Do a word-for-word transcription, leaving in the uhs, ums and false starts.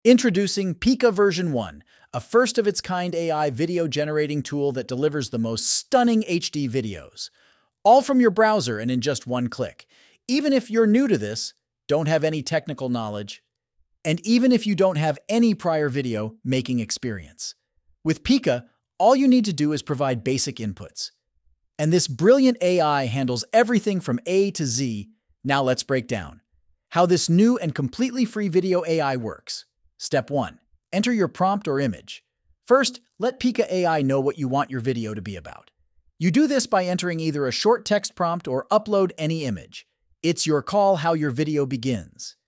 Introducing Pika version one, a first-of-its-kind A I video generating tool that delivers the most stunning H D videos, all from your browser and in just one click. Even if you're new to this, don't have any technical knowledge, and even if you don't have any prior video making experience. With Pika, all you need to do is provide basic inputs. And this brilliant A I handles everything from A to Z. Now let's break down how this new and completely free video A I works. Step one. Enter your prompt or image. First, let Pika A I know what you want your video to be about. You do this by entering either a short text prompt or upload any image. It's your call how your video begins.